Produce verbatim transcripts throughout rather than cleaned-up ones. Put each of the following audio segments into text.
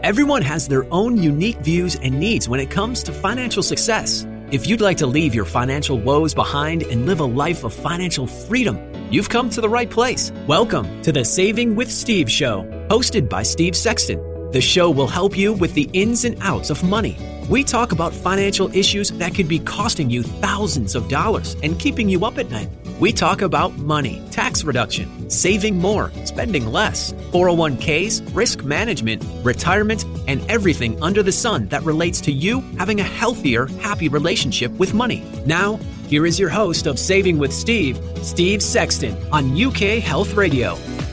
Everyone has their own unique views and needs when it comes to financial success. If you'd like to leave your financial woes behind and live a life of financial freedom, you've come to the right place. Welcome to the Saving with Steve Show, hosted by Steve Sexton. The show will help you with the ins and outs of money. We talk about financial issues that could be costing you thousands of dollars and keeping you up at night. We talk about money, tax reduction, saving more, spending less, four oh one k's, risk management, retirement, and everything under the sun that relates to you having a healthier, happy relationship with money. Now, here is your host of Saving with Steve, Steve Sexton, on U K Health Radio.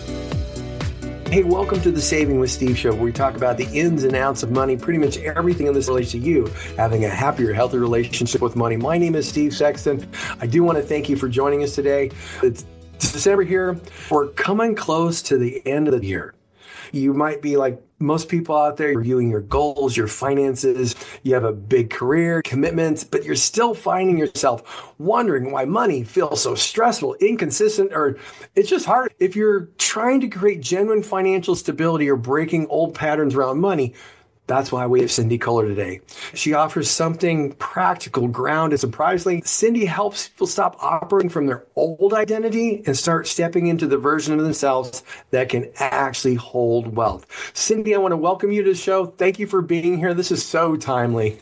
Hey, welcome to the Saving with Steve show, where we talk about the ins and outs of money, pretty much everything in this relates to you having a happier, healthier relationship with money. My name is Steve Sexton. I do want to thank you for joining us today. It's December here. We're coming close to the end of the year. You might be like most people out there, reviewing your goals, your finances. You have a big career, commitments, but you're still finding yourself wondering why money feels so stressful, inconsistent, or it's just hard. If you're trying to create genuine financial stability or breaking old patterns around money, that's why we have Cindy Kohler today. She offers something practical, grounded. Surprisingly, Cindy helps people stop operating from their old identity and start stepping into the version of themselves that can actually hold wealth. Cindy, I want to welcome you to the show. Thank you for being here. This is so timely.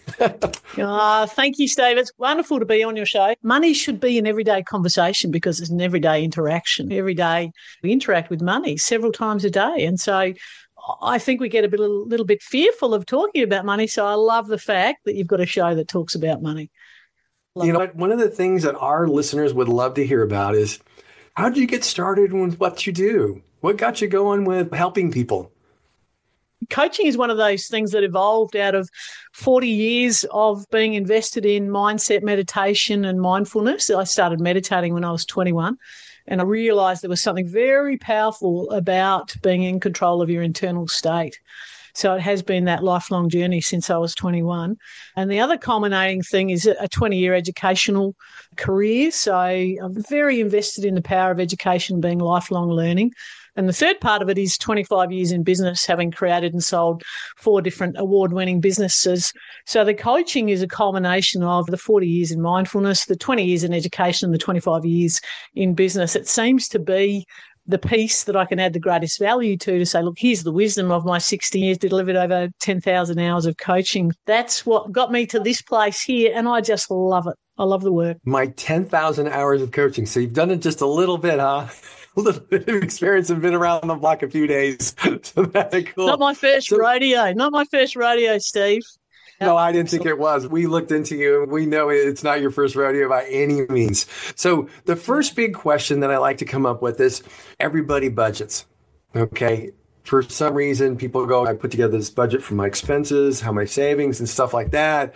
uh, thank you, Steve. It's wonderful to be on your show. Money should be an everyday conversation because it's an everyday interaction. Every day we interact with money several times a day. And so I think we get a bit, a little bit fearful of talking about money. So I love the fact that you've got a show that talks about money. Love you know what? One of the things that our listeners would love to hear about is, how did you get started with what you do? What got you going with helping people? Coaching is one of those things that evolved out of forty years of being invested in mindset, meditation, and mindfulness. I started meditating when I was twenty-one. And I realised there was something very powerful about being in control of your internal state. So it has been that lifelong journey since I was twenty-one. And the other culminating thing is a twenty-year educational career. So I'm very invested in the power of education being lifelong learning. And the third part of it is twenty-five years in business, having created and sold four different award-winning businesses. So the coaching is a culmination of the forty years in mindfulness, the twenty years in education, and the twenty-five years in business. It seems to be the piece that I can add the greatest value to, to say, look, here's the wisdom of my sixty years, delivered over ten thousand hours of coaching. That's what got me to this place here, and I just love it. I love the work. My ten thousand hours of coaching. So you've done it just a little bit, huh? A little bit of experience and been around the block a few days. So that's cool. Not my first so, rodeo. Not my first rodeo, Steve. No, I didn't think it was. We looked into you. We know it's not your first rodeo by any means. So the first big question that I like to come up with is, everybody budgets. Okay. For some reason, people go, I put together this budget for my expenses, how my savings and stuff like that.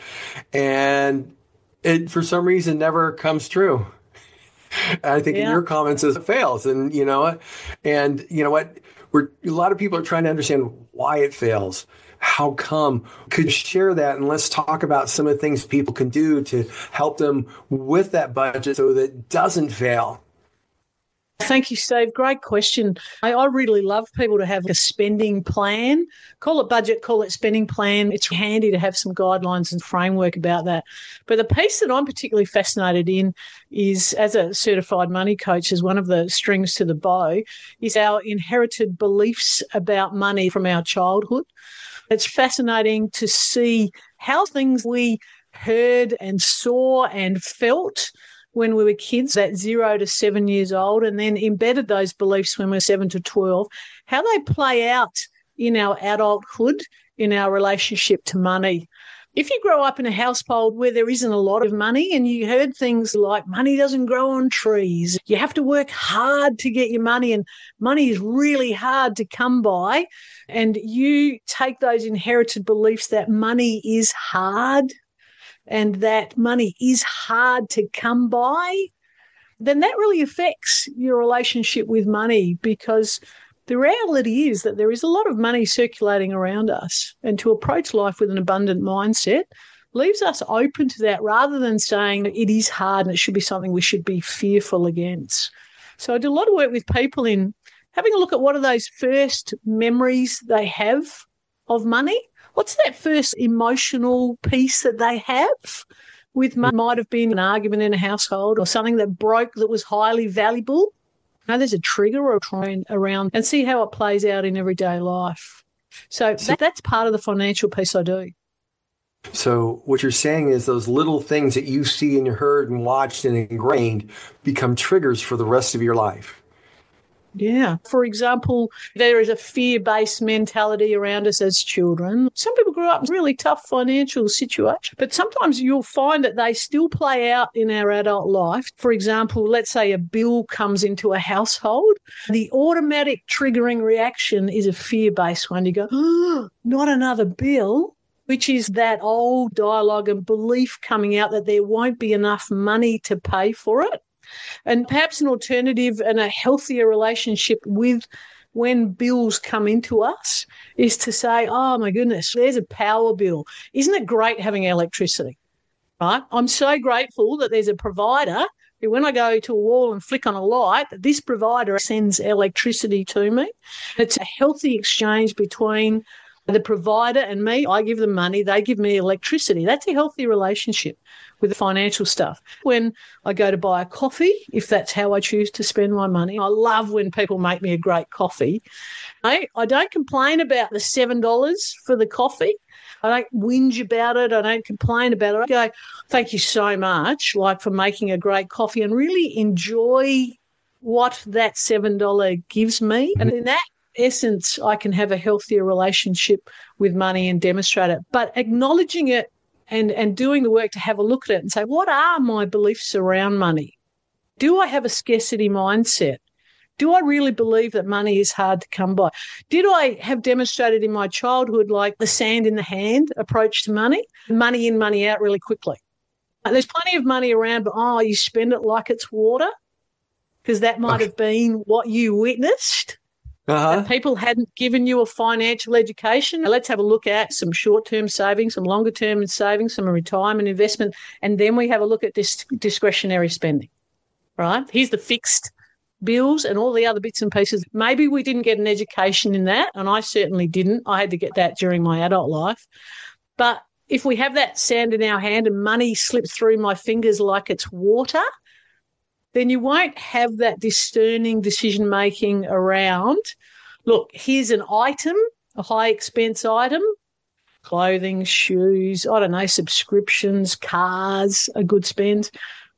And it, for some reason, never comes true. I think yeah. in your comments it fails, and you know what, and you know what, we're a lot of people are trying to understand why it fails. How come? Could you share that, and let's talk about some of the things people can do to help them with that budget so that it doesn't fail. Thank you, Steve. Great question. I, I really love people to have a spending plan. Call it budget, call it spending plan. It's handy to have some guidelines and framework about that. But the piece that I'm particularly fascinated in is, as a certified money coach, as one of the strings to the bow, is our inherited beliefs about money from our childhood. It's fascinating to see how things we heard and saw and felt when we were kids, at zero to seven years old, and then embedded those beliefs when we were seven to twelve, how they play out in our adulthood, in our relationship to money. If you grow up in a household where there isn't a lot of money and you heard things like money doesn't grow on trees, you have to work hard to get your money and money is really hard to come by, and you take those inherited beliefs that money is hard and that money is hard to come by, then that really affects your relationship with money, because the reality is that there is a lot of money circulating around us, and to approach life with an abundant mindset leaves us open to that rather than saying that it is hard and it should be something we should be fearful against. So I do a lot of work with people in having a look at what are those first memories they have of money? What's that first emotional piece that they have with money? Might have been an argument in a household or something that broke that was highly valuable. Now there's a trigger or a train around, and see how it plays out in everyday life. So that, that's part of the financial piece I do. So what you're saying is those little things that you see and heard and watched and ingrained become triggers for the rest of your life. Yeah. For example, there is a fear-based mentality around us as children. Some people grew up in really tough financial situations, but sometimes you'll find that they still play out in our adult life. For example, let's say a bill comes into a household. The automatic triggering reaction is a fear-based one. You go, oh, not another bill, which is that old dialogue and belief coming out that there won't be enough money to pay for it. And perhaps an alternative and a healthier relationship with when bills come into us is to say, oh, my goodness, there's a power bill. Isn't it great having electricity, right? I'm so grateful that there's a provider who, when I go to a wall and flick on a light, this provider sends electricity to me. It's a healthy exchange between the provider and me. I give them money, they give me electricity. That's a healthy relationship with the financial stuff. When I go to buy a coffee, if that's how I choose to spend my money, I love when people make me a great coffee. I, I don't complain about the seven dollars for the coffee. I don't whinge about it. I don't complain about it. I go, thank you so much, like, for making a great coffee, and really enjoy what that seven dollars gives me. And in that essence, I can have a healthier relationship with money and demonstrate it. But acknowledging it and, and doing the work to have a look at it and say, what are my beliefs around money? Do I have a scarcity mindset? Do I really believe that money is hard to come by? Did I have demonstrated in my childhood like the sand in the hand approach to money? Money in, money out really quickly. There's plenty of money around, but, oh, you spend it like it's water, because that might okay. have been what you witnessed. Uh-huh. That people hadn't given you a financial education. Let's have a look at some short-term savings, some longer-term savings, some retirement investment, and then we have a look at this discretionary spending, right? Here's the fixed bills and all the other bits and pieces. Maybe we didn't get an education in that, and I certainly didn't. I had to get that during my adult life. But if we have that sand in our hand and money slips through my fingers like it's water, then you won't have that discerning decision-making around, look, here's an item, a high-expense item, clothing, shoes, I don't know, subscriptions, cars, a good spend.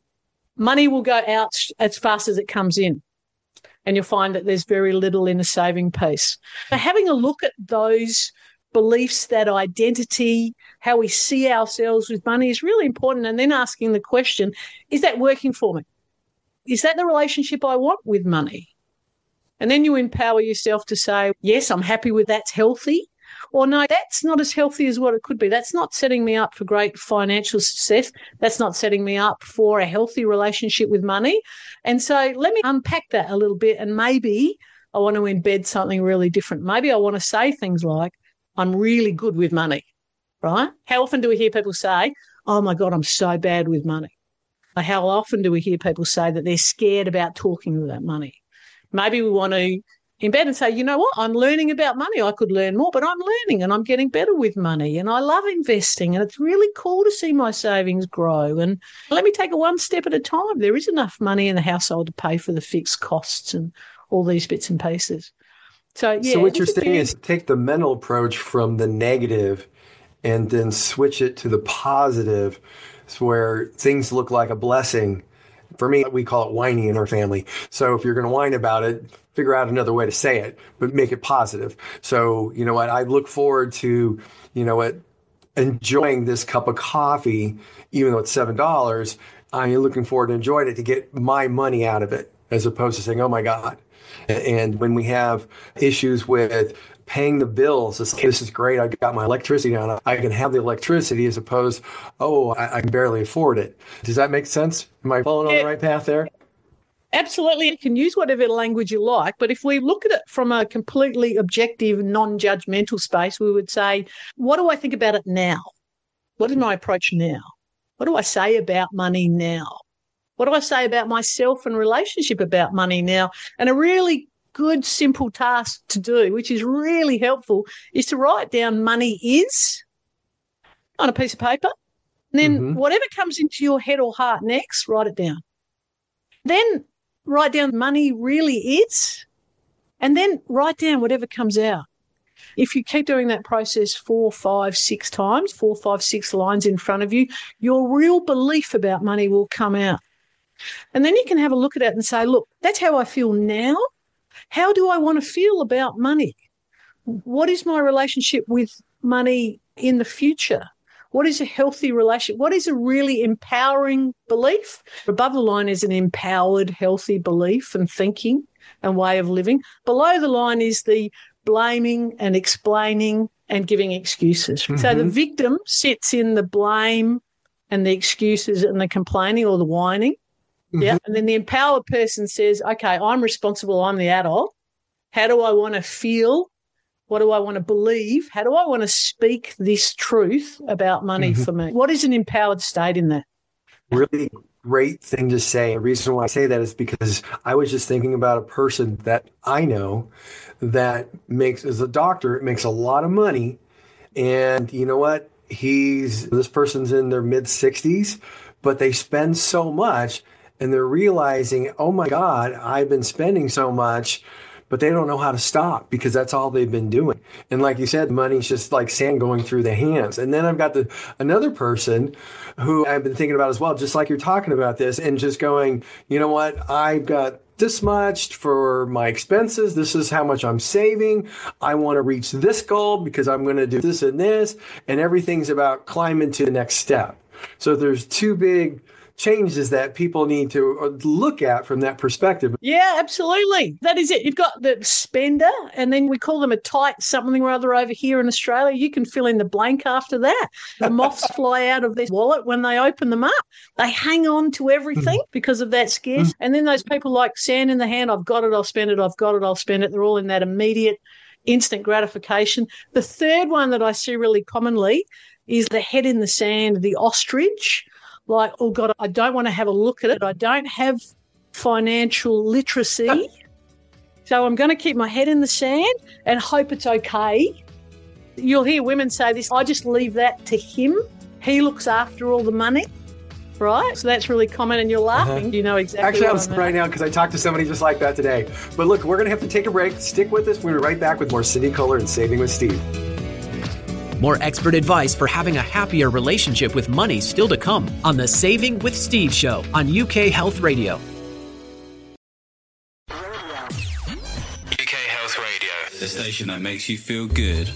Money will go out as fast as it comes in, and you'll find that there's very little in a saving piece. So having a look at those beliefs, that identity, how we see ourselves with money is really important, and then asking the question, is that working for me? Is that the relationship I want with money? And then you empower yourself to say, yes, I'm happy with that's healthy, or no, that's not as healthy as what it could be. That's not setting me up for great financial success. That's not setting me up for a healthy relationship with money. And so let me unpack that a little bit, and maybe I want to embed something really different. Maybe I want to say things like, I'm really good with money, right? How often do we hear people say, oh, my God, I'm so bad with money? How often do we hear people say that they're scared about talking about money? Maybe we want to embed and say, you know what, I'm learning about money. I could learn more, but I'm learning and I'm getting better with money, and I love investing, and it's really cool to see my savings grow. And let me take it one step at a time. There is enough money in the household to pay for the fixed costs and all these bits and pieces. So, yeah. So what you're saying is take the mental approach from the negative and then switch it to the positive. It's where things look like a blessing. For me, we call it whining in our family. So if you're going to whine about it, figure out another way to say it, but make it positive. So, you know what, I look forward to, you know what, enjoying this cup of coffee, even though it's seven dollars. I'm looking forward to enjoying it to get my money out of it, as opposed to saying, oh my God. And when we have issues with paying the bills, it's like, this is great, I got my electricity on, I can have the electricity, as opposed, oh, I, I can barely afford it. Does that make sense? Am I following on the right path there? Absolutely. You can use whatever language you like, but if we look at it from a completely objective, non-judgmental space, we would say, what do I think about it now? What is my approach now? What do I say about money now? What do I say about myself and relationship about money now? And a really good, simple task to do, which is really helpful, is to write down money is on a piece of paper. And then mm-hmm. whatever comes into your head or heart next, write it down. Then write down money really is, and then write down whatever comes out. If you keep doing that process four, five, six times, four, five, six lines in front of you, your real belief about money will come out. And then you can have a look at it and say, look, that's how I feel now. How do I want to feel about money? What is my relationship with money in the future? What is a healthy relationship? What is a really empowering belief? Above the line is an empowered, healthy belief and thinking and way of living. Below the line is the blaming and explaining and giving excuses. Mm-hmm. So the victim sits in the blame and the excuses and the complaining or the whining. Mm-hmm. Yeah. And then the empowered person says, okay, I'm responsible. I'm the adult. How do I want to feel? What do I want to believe? How do I want to speak this truth about money mm-hmm. for me? What is an empowered state in that? Really great thing to say. The reason why I say that is because I was just thinking about a person that I know that makes, as a doctor, makes a lot of money. And you know what? He's, this person's in their mid sixties, but they spend so much and they're realizing, oh my God, I've been spending so much, but they don't know how to stop because that's all they've been doing. And like you said, money's just like sand going through the hands. And then I've got the another person who I've been thinking about as well, just like you're talking about this, and just going, you know what, I've got this much for my expenses. This is how much I'm saving. I want to reach this goal because I'm going to do this and this. And everything's about climbing to the next step. So there's two big changes that people need to look at from that perspective. Yeah, absolutely. That is it. You've got the spender, and then we call them a tight something or other over here in Australia. You can fill in the blank after that. The moths fly out of their wallet when they open them up. They hang on to everything mm-hmm. because of that scarce. Mm-hmm. And then those people like sand in the hand, I've got it, I'll spend it, I've got it, I'll spend it. They're all in that immediate, instant gratification. The third one that I see really commonly is the head in the sand, the ostrich. Like, oh, God, I don't want to have a look at it. I don't have financial literacy. So I'm going to keep my head in the sand and hope it's okay. You'll hear women say this, I just leave that to him. He looks after all the money, right? So that's really common, and you're laughing. Uh-huh. You know exactly Actually, what I'm I mean. right now because I talked to somebody just like that today. But look, we're going to have to take a break. Stick with us. We'll be right back with more Cindy Kohler and Saving with Steve. More expert advice for having a happier relationship with money still to come on the Saving with Steve show on U K Health Radio. U K Health Radio, the station that makes you feel good.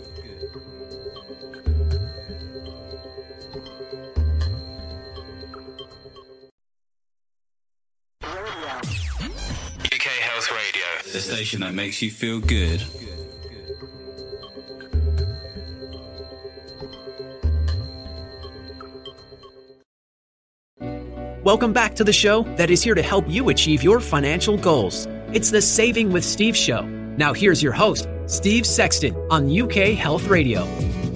U K Health Radio, the station that makes you feel good. Welcome back to the show that is here to help you achieve your financial goals. It's the Saving with Steve show. Now here's your host, Steve Sexton on U K Health Radio.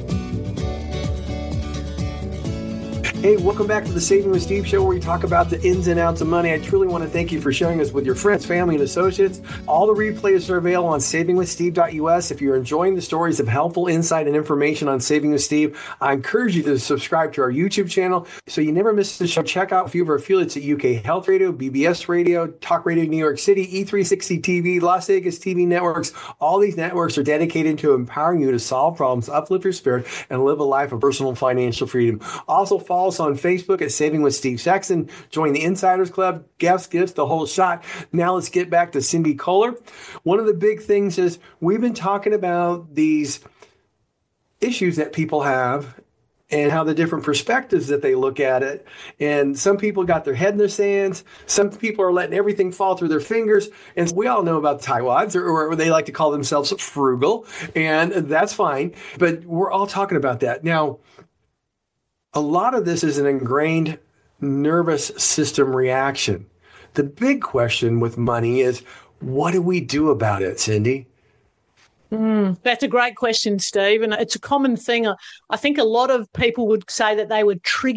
Hey, welcome back to the Saving with Steve show, where we talk about the ins and outs of money. I truly want to thank you for sharing us with your friends, family, and associates. All the replays are available on saving with steve dot u s. If you're enjoying the stories of helpful insight and information on Saving with Steve, I encourage you to subscribe to our YouTube channel so you never miss the show. Check out a few of our affiliates at U K Health Radio, B B S Radio, Talk Radio New York City, E three sixty T V, Las Vegas T V networks. All these networks are dedicated to empowering you to solve problems, uplift your spirit, and live a life of personal financial freedom. Also, follow us on Facebook at Saving with Steve Sexton. Join the Insiders Club, guest gifts, the whole shot. Now let's get back to Cindy Kohler. One of the big things is we've been talking about these issues that people have and how the different perspectives that they look at it. And some people got their head in their sands. Some people are letting everything fall through their fingers. And we all know about the Tightwads, or, or they like to call themselves frugal. And that's fine. But we're all talking about that. Now, a lot of this is an ingrained nervous system reaction. The big question with money is, what do we do about it, Cindy? Mm, that's a great question, Steve. And it's a common thing. I think a lot of people would say that they were triggered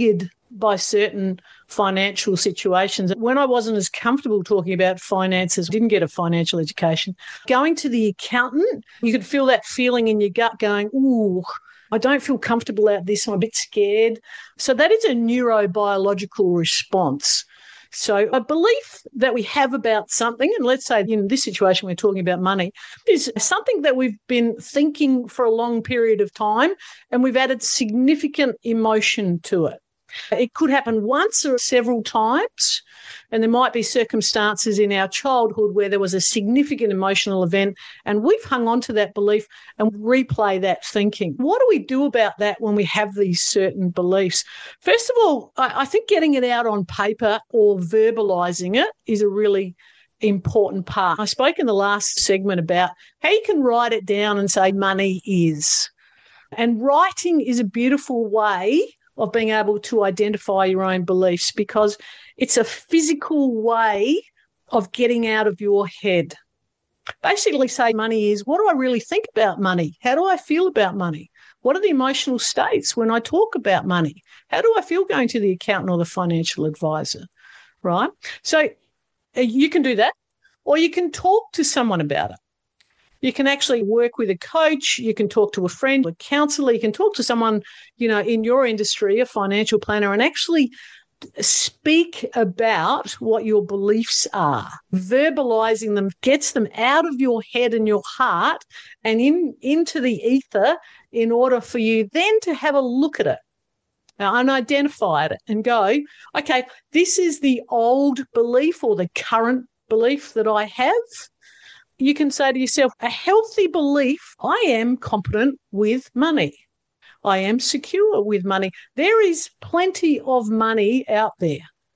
by certain financial situations. When I wasn't as comfortable talking about finances, didn't get a financial education, going to the accountant, you could feel that feeling in your gut going, ooh, I don't feel comfortable about this. I'm a bit scared. So that is a neurobiological response. So a belief that we have about something, and let's say in this situation we're talking about money, is something that we've been thinking for a long period of time and we've added significant emotion to it. It could happen once or several times, and there might be circumstances in our childhood where there was a significant emotional event and we've hung on to that belief and replay that thinking. What do we do about that when we have these certain beliefs? First of all, I, I think getting it out on paper or verbalizing it is a really important part. I spoke in the last segment about how you can write it down and say money is. And writing is a beautiful way of being able to identify your own beliefs because it's a physical way of getting out of your head. Basically say money is, what do I really think about money? How do I feel about money? What are the emotional states when I talk about money? How do I feel going to the accountant or the financial advisor, right? So you can do that, or you can talk to someone about it. You can actually work with a coach. You can talk to a friend, a counselor. You can talk to someone, you know, in your industry, a financial planner, and actually speak about what your beliefs are. Verbalizing them gets them out of your head and your heart and in into the ether in order for you then to have a look at it and identify it and go, okay, this is the old belief or the current belief that I have. You can say to yourself, a healthy belief, I am competent with money. I am secure with money. There is plenty of money out there.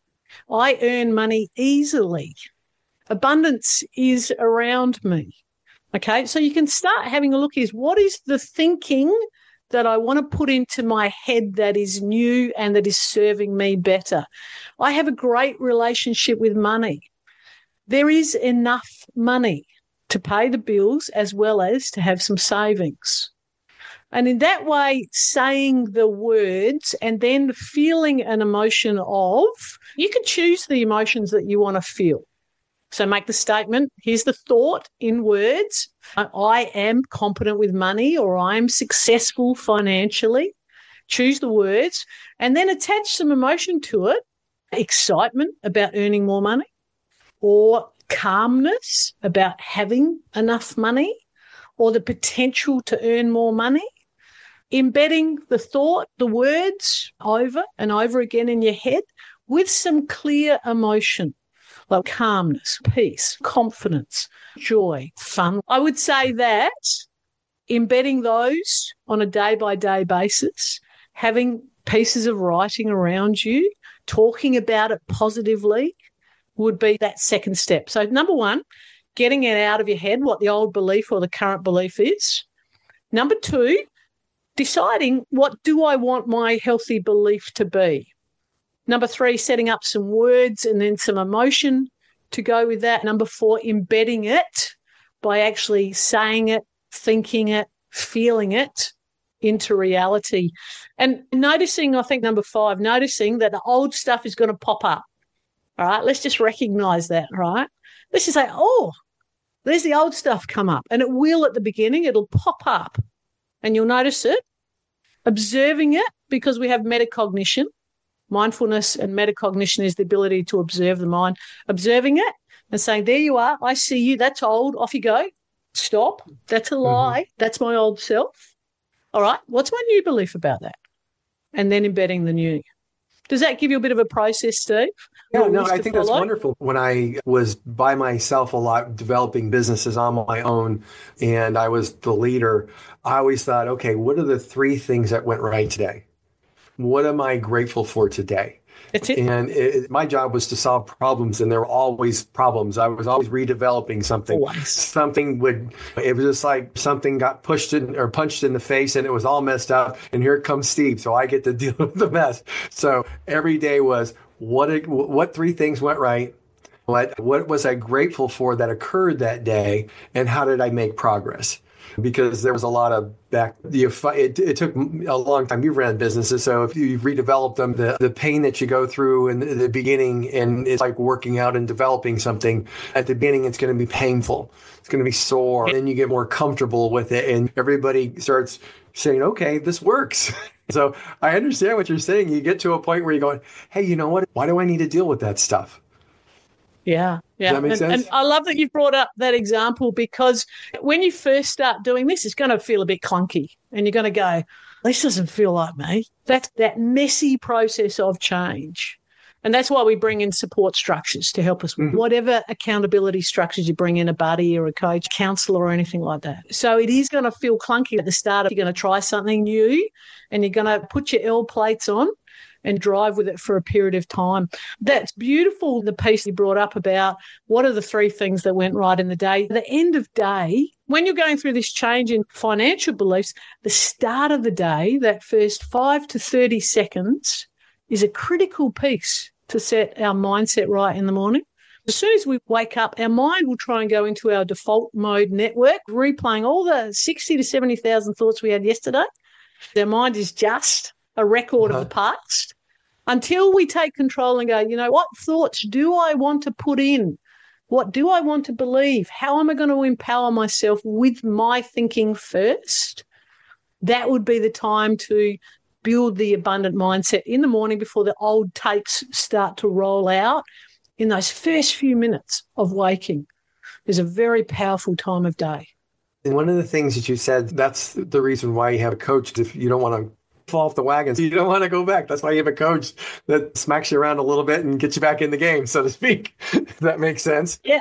I earn money easily. Abundance is around me. Okay, so you can start having a look is what is the thinking that I want to put into my head that is new and that is serving me better. I have a great relationship with money. There is enough money to pay the bills as well as to have some savings. And in that way, saying the words and then feeling an emotion of, you can choose the emotions that you want to feel. So make the statement, here's the thought in words, I am competent with money or I am successful financially. Choose the words and then attach some emotion to it, excitement about earning more money or calmness about having enough money or the potential to earn more money, embedding the thought, the words over and over again in your head with some clear emotion like calmness, peace, confidence, joy, fun. I would say that embedding those on a day-by-day basis, having pieces of writing around you, talking about it positively, would be that second step. So number one, getting it out of your head, what the old belief or the current belief is. Number two, deciding what do I want my healthy belief to be. Number three, setting up some words and then some emotion to go with that. Number four, embedding it by actually saying it, thinking it, feeling it into reality. And noticing, I think number five, noticing that the old stuff is going to pop up. All right, let's just recognize that, right? Let's just say, oh, there's the old stuff come up. And it will at the beginning, it'll pop up and you'll notice it. Observing it, because we have metacognition. Mindfulness and metacognition is the ability to observe the mind. Observing it and saying, there you are, I see you, that's old, off you go. Stop, that's a lie, mm-hmm. That's my old self. All right, what's my new belief about that? And then embedding the new. Does that give you a bit of a process, Steve? Yeah, no, I think that's wonderful. When I was by myself a lot, developing businesses on my own, and I was the leader, I always thought, okay, what are the three things that went right today? What am I grateful for today? That's it. And it, my job was to solve problems, and there were always problems. I was always redeveloping something. Always. Something would, it was just like something got pushed in or punched in the face, and it was all messed up. And here comes Steve, so I get to deal with the mess. So every day was, what what three things went right? What what was I grateful for that occurred that day, and how did I make progress? because there was a lot of back, the it, it took a long time. You ran businesses, so if you redevelop them, the, the pain that you go through in the, the beginning, and it's like working out and developing something. At the beginning, it's going to be painful. It's going to be sore. And then you get more comfortable with it, and everybody starts saying, okay, this works. So I understand what you're saying. You get to a point where you're going, hey, you know what? Why do I need to deal with that stuff? Yeah, yeah. Does that make and, sense? and I love that you've brought up that example, because when you first start doing this, it's going to feel a bit clunky and you're going to go, this doesn't feel like me. That's that messy process of change. And that's why we bring in support structures to help us with mm-hmm. whatever accountability structures you bring in, a buddy or a coach, counselor or anything like that. So it is going to feel clunky at the start. You're going to try something new and you're going to put your L plates on and drive with it for a period of time. That's beautiful, the piece you brought up about what are the three things that went right in the day. At the end of day, when you're going through this change in financial beliefs, the start of the day, that first five to thirty seconds, is a critical piece to set our mindset right in the morning. As soon as we wake up, our mind will try and go into our default mode network, replaying all the sixty to seventy thousand thoughts we had yesterday. Our mind is just a record uh-huh. of the past, until we take control and go, you know, what thoughts do I want to put in? What do I want to believe? How am I going to empower myself with my thinking first? That would be the time to build the abundant mindset in the morning before the old tapes start to roll out. In those first few minutes of waking is a very powerful time of day. And one of the things that you said, that's the reason why you have a coach. If you don't want to fall off the wagon, you don't want to go back. That's why you have a coach that smacks you around a little bit and gets you back in the game, so to speak. Does that make sense? Yeah.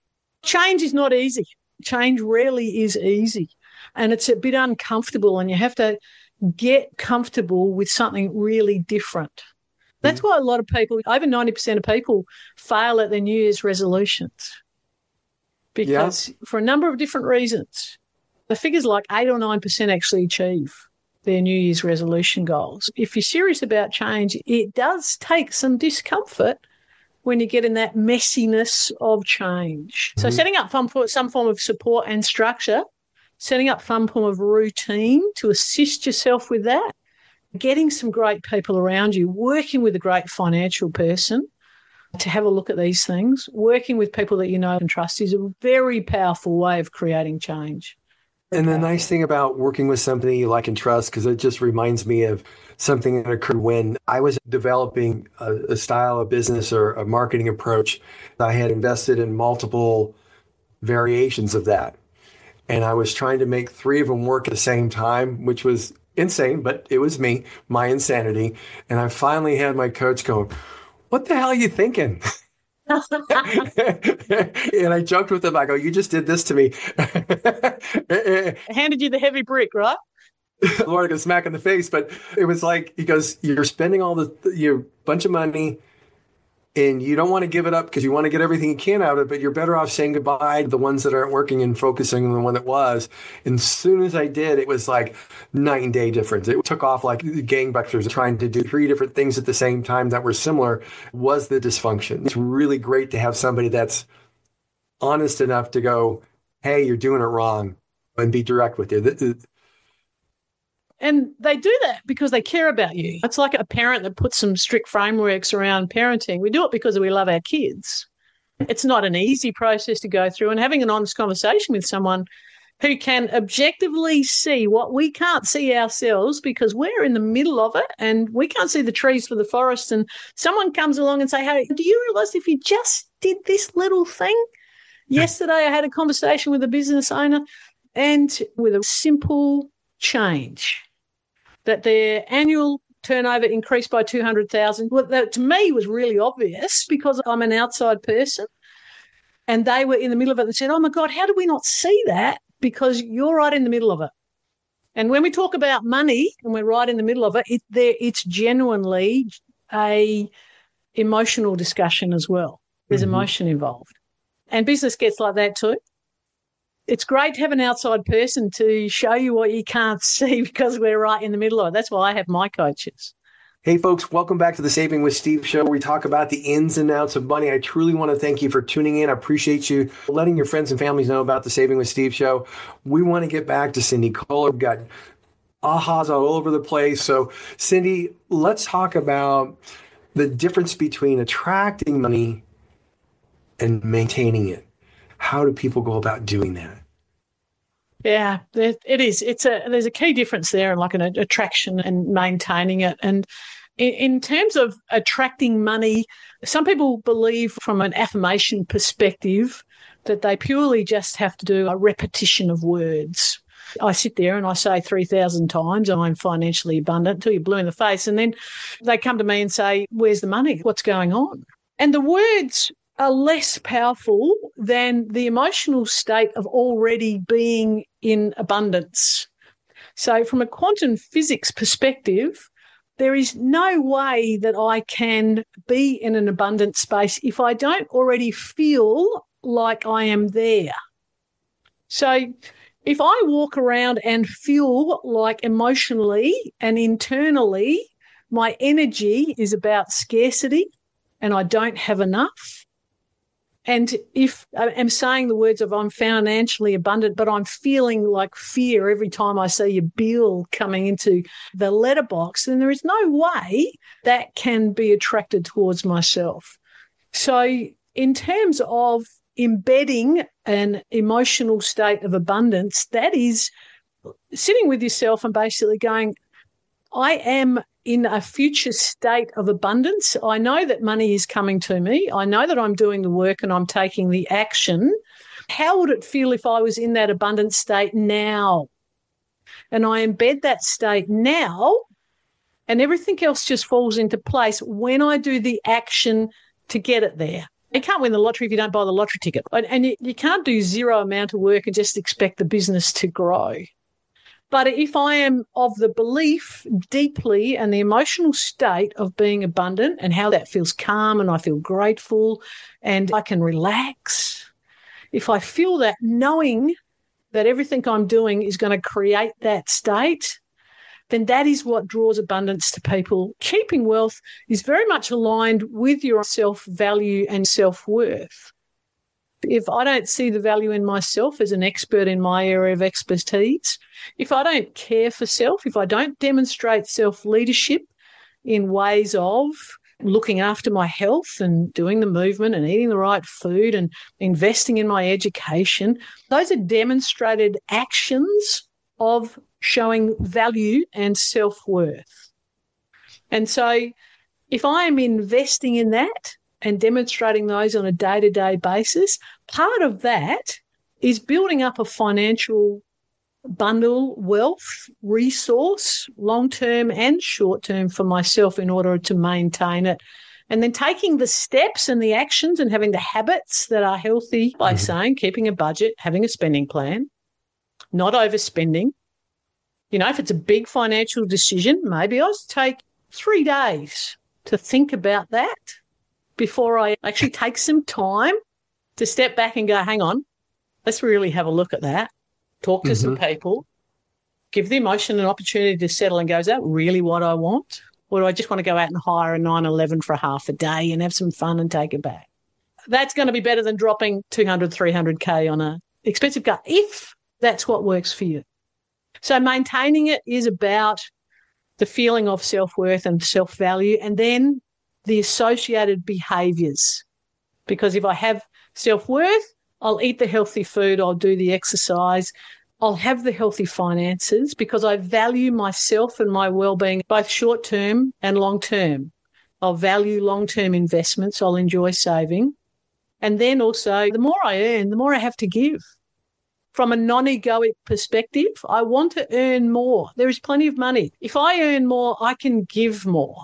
Change is not easy. Change rarely is easy. And it's a bit uncomfortable, and you have to get comfortable with something really different. That's why a lot of people, over ninety percent of people, fail at their New Year's resolutions. Because yeah. for a number of different reasons, the figures like eight or nine percent actually achieve their New Year's resolution goals. If you're serious about change, it does take some discomfort when you get in that messiness of change. Mm-hmm. So setting up some, some form of support and structure, setting up some form of routine to assist yourself with that, getting some great people around you, working with a great financial person to have a look at these things, working with people that you know and trust is a very powerful way of creating change. And the nice thing about working with somebody you like and trust, because it just reminds me of something that occurred when I was developing a, a style of business or a marketing approach. I had invested in multiple variations of that. And I was trying to make three of them work at the same time, which was insane, but it was me, my insanity. And I finally had my coach going, what the hell are you thinking? And I joked with him. I go, you just did this to me. Handed you the heavy brick, right? Lord, I got smack in the face. But it was like, he goes, you're spending all the, your bunch of money and you don't want to give it up because you want to get everything you can out of it, but you're better off saying goodbye to the ones that aren't working and focusing on the one that was. And as soon as I did, it was like night and day difference. It took off like gangbusters. Trying to do three different things at the same time that were similar was the dysfunction. It's really great to have somebody that's honest enough to go, hey, you're doing it wrong, and be direct with you. And they do that because they care about you. It's like a parent that puts some strict frameworks around parenting. We do it because we love our kids. It's not an easy process to go through, and having an honest conversation with someone who can objectively see what we can't see ourselves because we're in the middle of it and we can't see the trees for the forest, and someone comes along and say, hey, do you realise if you just did this little thing? Yesterday I had a conversation with a business owner, and with a simple change, that their annual turnover increased by two hundred thousand. Well, that to me was really obvious because I'm an outside person, and they were in the middle of it and said, oh, my God, how do we not see that? Because you're right in the middle of it. And when we talk about money and we're right in the middle of it, it there, it's genuinely a emotional discussion as well. There's mm-hmm. emotion involved. And business gets like that too. It's great to have an outside person to show you what you can't see because we're right in the middle of it. That's why I have my coaches. Hey, folks, welcome back to the Saving with Steve show, where we talk about the ins and outs of money. I truly want to thank you for tuning in. I appreciate you letting your friends and families know about the Saving with Steve show. We want to get back to Cindy Kohler. We've got ahas all over the place. So, Cindy, let's talk about the difference between attracting money and maintaining it. How do people go about doing that? Yeah, it is. It's a there's a key difference there, like an attraction and maintaining it. And in, in terms of attracting money, some people believe from an affirmation perspective that they purely just have to do a repetition of words. I sit there and I say three thousand times, I'm financially abundant, until you're blue in the face. And then they come to me and say, where's the money? What's going on? And the words are less powerful than the emotional state of already being in abundance. So from a quantum physics perspective, there is no way that I can be in an abundant space if I don't already feel like I am there. So if I walk around and feel like emotionally and internally my energy is about scarcity and I don't have enough, and if I'm saying the words of I'm financially abundant, but I'm feeling like fear every time I see a bill coming into the letterbox, then there is no way that can be attracted towards myself. So in terms of embedding an emotional state of abundance, that is sitting with yourself and basically going, I am in a future state of abundance. I know that money is coming to me. I know that I'm doing the work and I'm taking the action. How would it feel if I was in that abundant state now? And I embed that state now, and everything else just falls into place when I do the action to get it there. You can't win the lottery if you don't buy the lottery ticket. And you, you can't do zero amount of work and just expect the business to grow. But if I am of the belief deeply and the emotional state of being abundant and how that feels calm and I feel grateful and I can relax, if I feel that, knowing that everything I'm doing is going to create that state, then that is what draws abundance to people. Keeping wealth is very much aligned with your self-value and self-worth. If I don't see the value in myself as an expert in my area of expertise, if I don't care for self, if I don't demonstrate self-leadership in ways of looking after my health and doing the movement and eating the right food and investing in my education, those are demonstrated actions of showing value and self-worth. And so if I am investing in that and demonstrating those on a day-to-day basis, part of that is building up a financial bundle, wealth, resource, long-term and short-term for myself in order to maintain it. And then taking the steps and the actions and having the habits that are healthy by mm-hmm. saying, keeping a budget, having a spending plan, not overspending. You know, if it's a big financial decision, maybe I'll take three days to think about that before I actually take some time to step back and go, hang on, let's really have a look at that. Talk to mm-hmm. some people, give the emotion an opportunity to settle and go, is that really what I want? Or do I just want to go out and hire a nine eleven for half a day and have some fun and take it back? That's going to be better than dropping two hundred, three hundred K on an expensive car, if that's what works for you. So maintaining it is about the feeling of self-worth and self-value, and then the associated behaviours. Because if I have self-worth, I'll eat the healthy food, I'll do the exercise, I'll have the healthy finances because I value myself and my well-being, both short-term and long-term. I'll value long-term investments, I'll enjoy saving. And then also, the more I earn, the more I have to give. From a non-egoic perspective, I want to earn more. There is plenty of money. If I earn more, I can give more.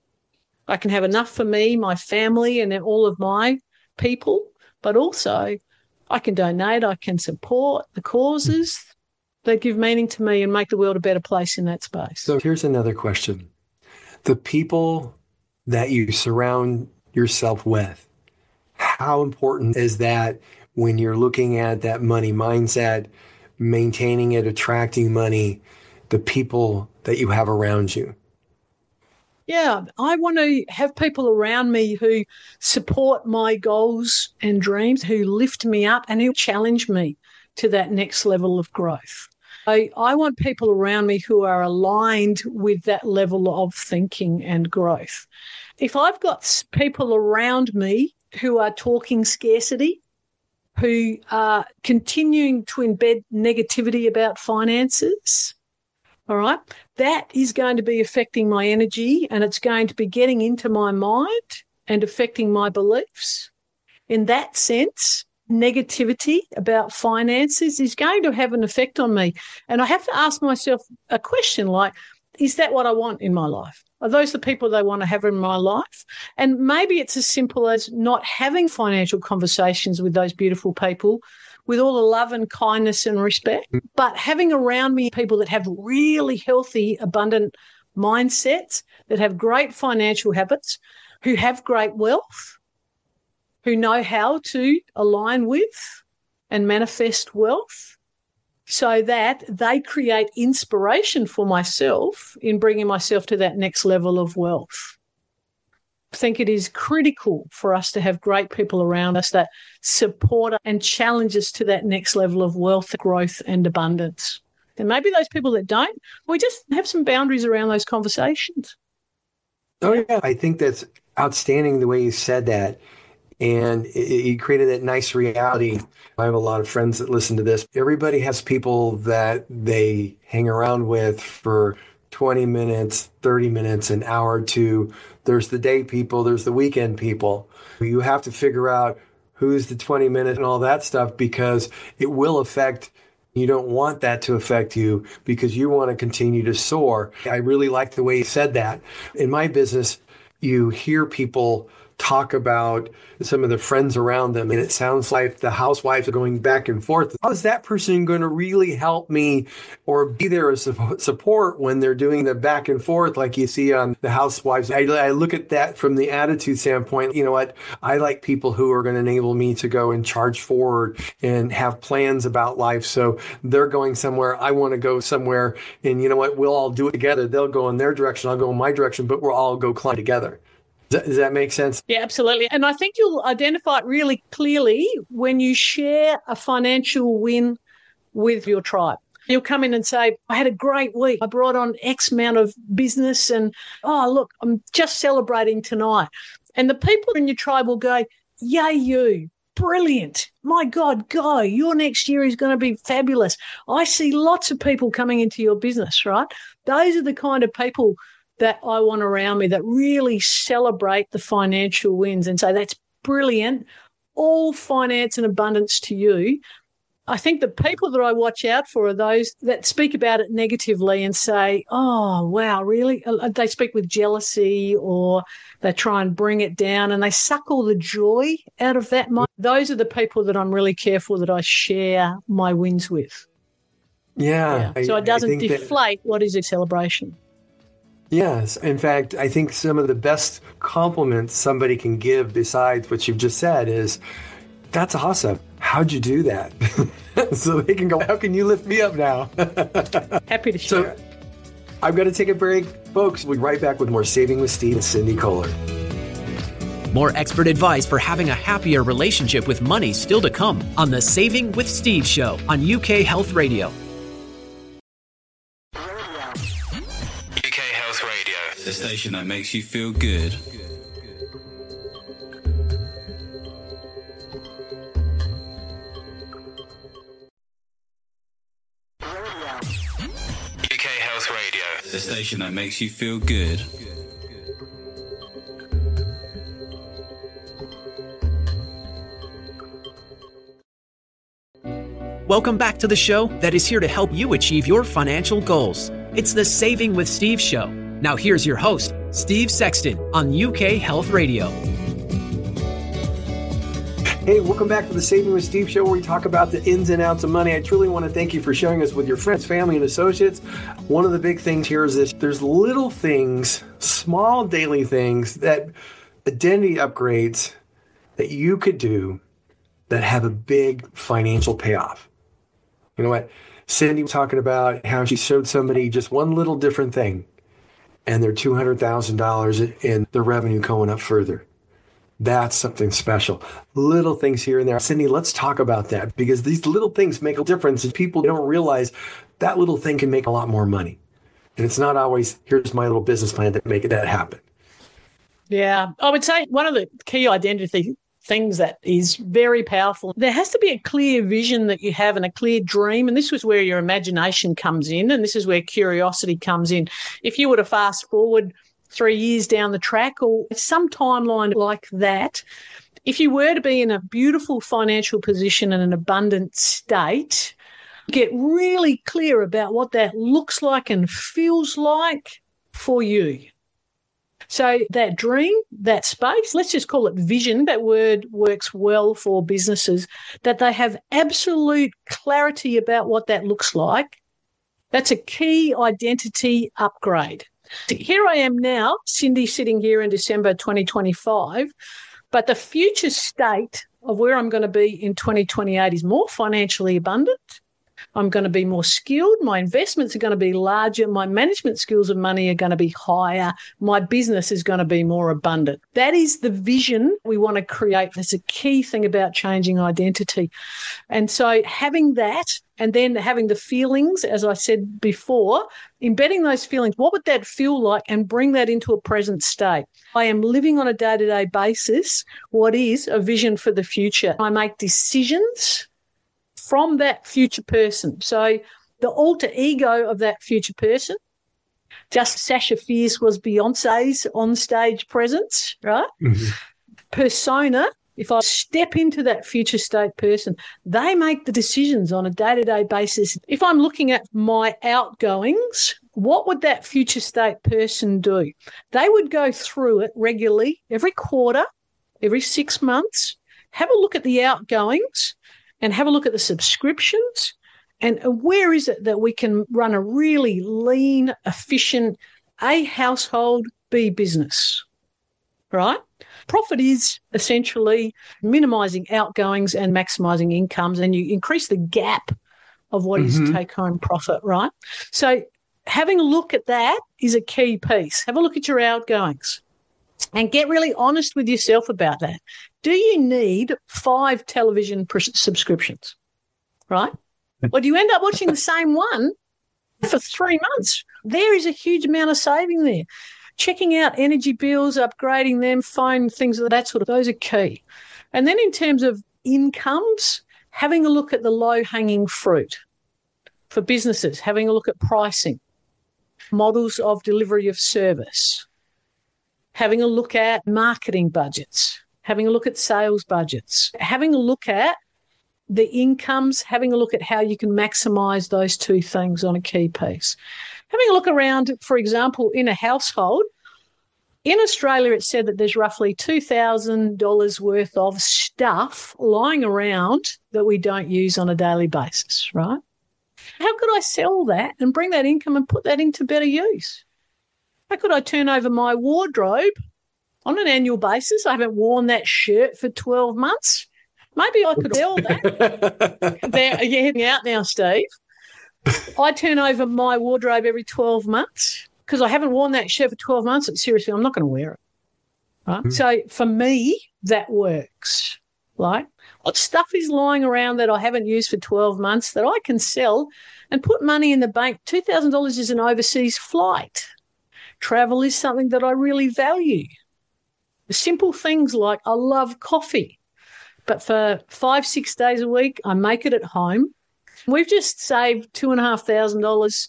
I can have enough for me, my family, and all of my people, but also I can donate, I can support the causes that give meaning to me and make the world a better place in that space. So here's another question. The people that you surround yourself with, how important is that when you're looking at that money mindset, maintaining it, attracting money, the people that you have around you? Yeah, I want to have people around me who support my goals and dreams, who lift me up and who challenge me to that next level of growth. I, I want people around me who are aligned with that level of thinking and growth. If I've got people around me who are talking scarcity, who are continuing to embed negativity about finances, all right, that is going to be affecting my energy, and it's going to be getting into my mind and affecting my beliefs. In that sense, negativity about finances is going to have an effect on me. And I have to ask myself a question like, is that what I want in my life? Are those the people that I want to have in my life? And maybe it's as simple as not having financial conversations with those beautiful people with all the love and kindness and respect, but having around me people that have really healthy, abundant mindsets, that have great financial habits, who have great wealth, who know how to align with and manifest wealth, so that they create inspiration for myself in bringing myself to that next level of wealth. I think it is critical for us to have great people around us that support and challenge us to that next level of wealth, growth, and abundance. And maybe those people that don't, we just have some boundaries around those conversations. Oh, yeah. I think that's outstanding the way you said that. And it, it created that nice reality. I have a lot of friends that listen to this. Everybody has people that they hang around with for twenty minutes, thirty minutes, an hour or two. There's the day people, there's the weekend people. You have to figure out who's the twenty minute and all that stuff, because it will affect. You don't want that to affect you because you want to continue to soar. I really like the way you said that. In my business, you hear people talk about some of the friends around them, and it sounds like the housewives are going back and forth. How is that person going to really help me or be there as support when they're doing the back and forth like you see on the housewives? I, I look at that from the attitude standpoint. You know what? I like people who are going to enable me to go and charge forward and have plans about life. So they're going somewhere. I want to go somewhere. And you know what? We'll all do it together. They'll go in their direction. I'll go in my direction, but we'll all go climb together. Does that make sense? Yeah, absolutely. And I think you'll identify it really clearly when you share a financial win with your tribe. You'll come in and say, I had a great week. I brought on X amount of business and, oh, look, I'm just celebrating tonight. And the people in your tribe will go, yay, you. Brilliant. My God, go. Your next year is going to be fabulous. I see lots of people coming into your business, right? Those are the kind of people that I want around me that really celebrate the financial wins and say, that's brilliant, all finance and abundance to you. I think the people that I watch out for are those that speak about it negatively and say, oh, wow, really? They speak with jealousy, or they try and bring it down and they suck all the joy out of that. Those are the people that I'm really careful that I share my wins with. Yeah. yeah. So it doesn't deflate that... what is a celebration. Yes. In fact, I think some of the best compliments somebody can give besides what you've just said is, that's awesome. How'd you do that? So they can go, how can you lift me up now? Happy to share so, it. I've got to take a break. Folks, we'll be right back with more Saving with Steve and Cindy Kohler. More expert advice for having a happier relationship with money still to come on the Saving with Steve show on U K Health Radio. The station that makes you feel good. U K Health Radio. The station that makes you feel good. Welcome back to the show that is here to help you achieve your financial goals. It's the Saving with Steve show. Now here's your host, Steve Sexton on U K Health Radio. Hey, welcome back to the Saving with Steve show, where we talk about the ins and outs of money. I truly want to thank you for sharing us with your friends, family, and associates. One of the big things here is this. There's little things, small daily things, that identity upgrades that you could do that have a big financial payoff. You know what? Cindy was talking about how she showed somebody just one little different thing. and they're two hundred thousand dollars in their revenue going up further. That's something special. Little things here and there. Cindy, let's talk about that, because these little things make a difference and people don't realize that little thing can make a lot more money. And it's not always, here's my little business plan to make that happen. Yeah, I would say one of the key identity things that is very powerful, there has to be a clear vision that you have and a clear dream. And this is where your imagination comes in, and this is where curiosity comes in. If you were to fast forward three years down the track or some timeline like that, if you were to be in a beautiful financial position and an abundant state, get really clear about what that looks like and feels like for you. So that dream, that space, let's just call it vision, that word works well for businesses, that they have absolute clarity about what that looks like. That's a key identity upgrade. Here I am now, Cindy, sitting here in December twenty twenty-five, but the future state of where I'm going to be in twenty twenty-eight is more financially abundant. I'm going to be more skilled. My investments are going to be larger. My management skills of money are going to be higher. My business is going to be more abundant. That is the vision we want to create. That's a key thing about changing identity. And so having that and then having the feelings, as I said before, embedding those feelings, what would that feel like, and bring that into a present state. I am living on a day-to-day basis what is a vision for the future. I make decisions from that future person. So the alter ego of that future person, just Sasha Fierce was Beyonce's on-stage presence, right? Mm-hmm. Persona, if I step into that future state person, they make the decisions on a day-to-day basis. If I'm looking at my outgoings, what would that future state person do? They would go through it regularly, every quarter, every six months, have a look at the outgoings, and have a look at the subscriptions, and where is it that we can run a really lean, efficient, A, household, B, business, right? Profit is essentially minimising outgoings and maximising incomes, and you increase the gap of what mm-hmm. is take-home profit, right? So having a look at that is a key piece. Have a look at your outgoings and get really honest with yourself about that. Do you need five television pres- subscriptions, right? Or do you end up watching the same one for three months? There is a huge amount of saving there. Checking out energy bills, upgrading them, phone, things of that sort of, those are key. And then in terms of incomes, having a look at the low-hanging fruit for businesses, having a look at pricing, models of delivery of service, having a look at marketing budgets, having a look at sales budgets, having a look at the incomes, having a look at how you can maximise those two things on a key piece. Having a look around, for example, in a household, in Australia it's said that there's roughly two thousand dollars worth of stuff lying around that we don't use on a daily basis, right? How could I sell that and bring that income and put that into better use? How could I turn over my wardrobe on an annual basis? I haven't worn that shirt for twelve months. Maybe I could sell that. There, you're heading out now, Steve. I turn over my wardrobe every twelve months because I haven't worn that shirt for twelve months. And seriously, I'm not going to wear it. Right? Mm-hmm. So for me, that works. Like, what stuff is lying around that I haven't used for twelve months that I can sell and put money in the bank? two thousand dollars is an overseas flight. Travel is something that I really value. The simple things like I love coffee, but for five, six days a week, I make it at home. We've just saved two thousand five hundred dollars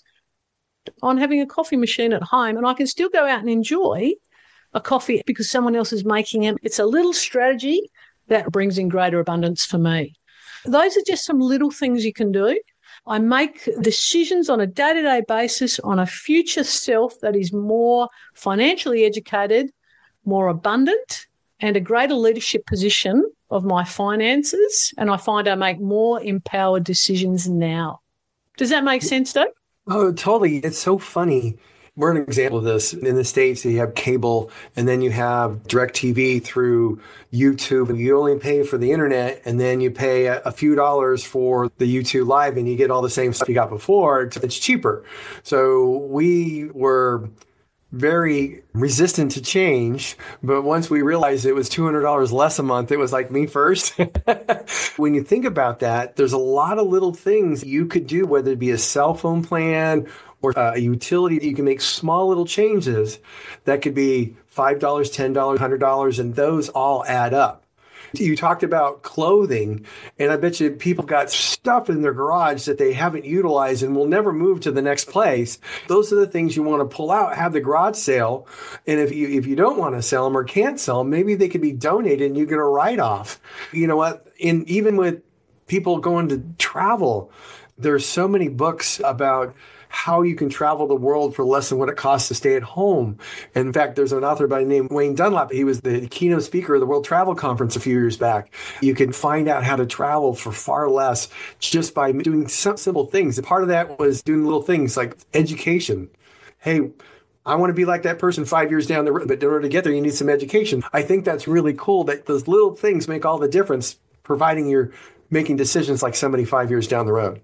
on having a coffee machine at home, and I can still go out and enjoy a coffee because someone else is making it. It's a little strategy that brings in greater abundance for me. Those are just some little things you can do. I make decisions on a day-to-day basis on a future self that is more financially educated, more abundant, and a greater leadership position of my finances, and I find I make more empowered decisions now. Does that make sense, Doug? Oh, totally. It's so funny. We're an example of this. In the States, you have cable, and then you have DirecTV through YouTube. You only pay for the internet, and then you pay a, a few dollars for the YouTube Live, and you get all the same stuff you got before. It's, it's cheaper. So we were very resistant to change. But once we realized it was two hundred dollars less a month, it was like me first. When you think about that, there's a lot of little things you could do, whether it be a cell phone plan or a utility. You can make small little changes that could be five dollars, ten dollars, one hundred dollars, and those all add up. You talked about clothing, and I bet you people got stuff in their garage that they haven't utilized and will never move to the next place. Those are the things you want to pull out, have the garage sale. And if you if you don't want to sell them or can't sell them, maybe they could be donated and you get a write-off. You know what? In even with people going to travel, there's so many books about how you can travel the world for less than what it costs to stay at home. In fact, there's an author by the name Wayne Dunlap. He was the keynote speaker of the World Travel Conference a few years back. You can find out how to travel for far less just by doing some simple things. And part of that was doing little things like education. Hey, I want to be like that person five years down the road, but in order to get there, you need some education. I think that's really cool that those little things make all the difference, providing you're making decisions like somebody five years down the road.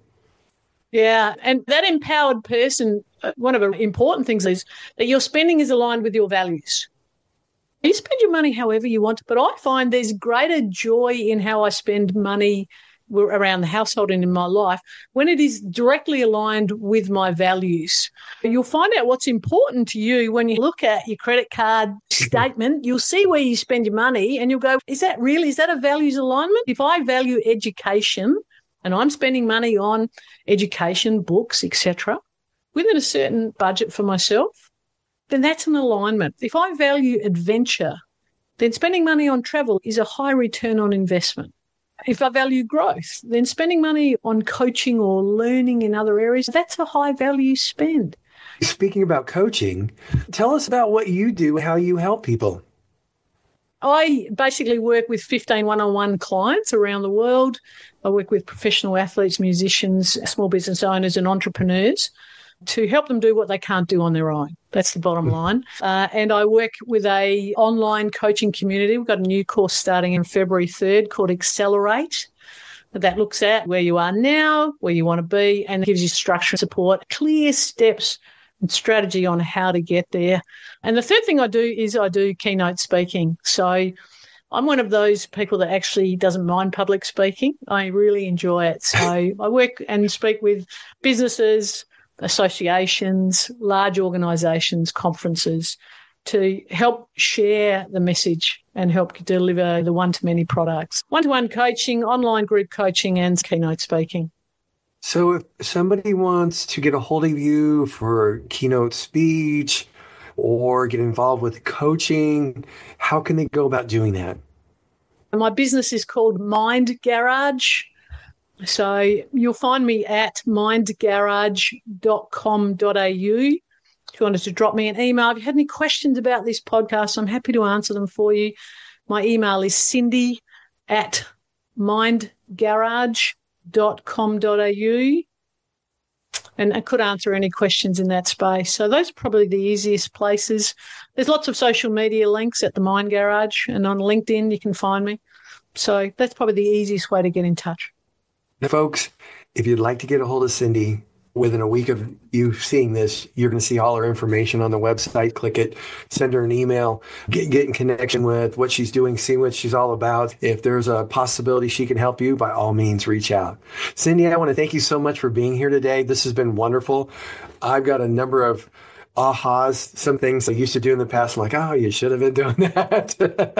Yeah, and that empowered person, one of the important things is that your spending is aligned with your values. You spend your money however you want, but I find there's greater joy in how I spend money around the household and in my life when it is directly aligned with my values. You'll find out what's important to you when you look at your credit card statement. You'll see where you spend your money and you'll go, is that really, is that a values alignment? If I value education, and I'm spending money on education, books, et cetera, within a certain budget for myself, then that's an alignment. If I value adventure, then spending money on travel is a high return on investment. If I value growth, then spending money on coaching or learning in other areas, that's a high value spend. Speaking about coaching, tell us about what you do, how you help people. I basically work with fifteen one-on-one clients around the world. I work with professional athletes, musicians, small business owners and entrepreneurs to help them do what they can't do on their own. That's the bottom line. Uh, and I work with a online coaching community. We've got a new course starting in February third called Accelerate. That looks at where you are now, where you want to be, and gives you structure and support, clear steps and strategy on how to get there. And the third thing I do is I do keynote speaking. So I'm one of those people that actually doesn't mind public speaking. I really enjoy it. So I work and speak with businesses, associations, large organisations, conferences to help share the message and help deliver the one-to-many products. One-to-one coaching, online group coaching and keynote speaking. So if somebody wants to get a hold of you for keynote speech or get involved with coaching, how can they go about doing that? My business is called Mind Garage. So you'll find me at mind garage dot com dot a u. If you wanted to drop me an email, if you had any questions about this podcast, I'm happy to answer them for you. My email is cindy at mind garage dot com dot a u, and I could answer any questions in that space. So those are probably the easiest places. There's lots of social media links at the Mind Garage, and on LinkedIn you can find me. So that's probably the easiest way to get in touch. Now, folks, if you'd like to get a hold of Cindy, within a week of you seeing this, you're going to see all her information on the website. Click it, send her an email, get, get in connection with what she's doing, see what she's all about. If there's a possibility she can help you, by all means, reach out. Cindy, I want to thank you so much for being here today. This has been wonderful. I've got a number of ahas, some things I used to do in the past. I'm like, oh, you should have been doing that.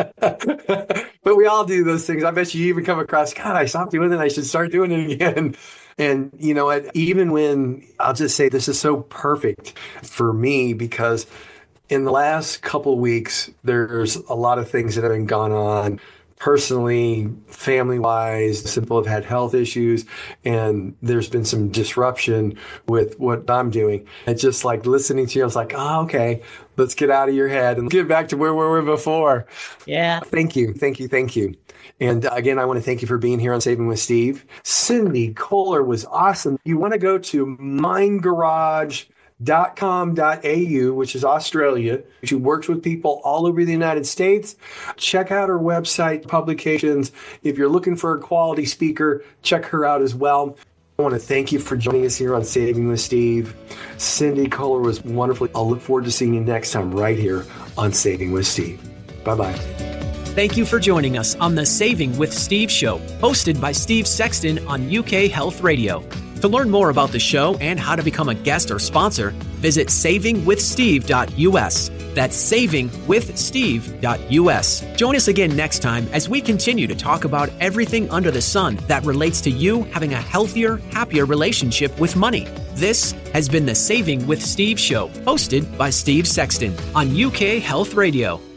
But we all do those things. I bet you even come across, God, I stopped doing it. I should start doing it again. And you know what, even when, I'll just say this is so perfect for me because in the last couple of weeks, there's a lot of things that have been gone on personally, family-wise. Some people have had health issues, and there's been some disruption with what I'm doing. It's just like listening to you, I was like, oh, okay, let's get out of your head and get back to where we were before. Yeah. Thank you, thank you, thank you. And again, I want to thank you for being here on Saving with Steve. Cindy Kohler was awesome. You want to go to mind garage dot com dot a u, which is Australia. She works with people all over the United States. Check out her website, publications. If you're looking for a quality speaker, check her out as well. I want to thank you for joining us here on Saving with Steve. Cindy Kohler was wonderful. I'll look forward to seeing you next time right here on Saving with Steve. Bye-bye. Thank you for joining us on the Saving with Steve show, hosted by Steve Sexton on U K Health Radio. To learn more about the show and how to become a guest or sponsor, visit saving with steve dot u s. That's saving with steve dot u s. Join us again next time as we continue to talk about everything under the sun that relates to you having a healthier, happier relationship with money. This has been the Saving with Steve show, hosted by Steve Sexton on U K Health Radio.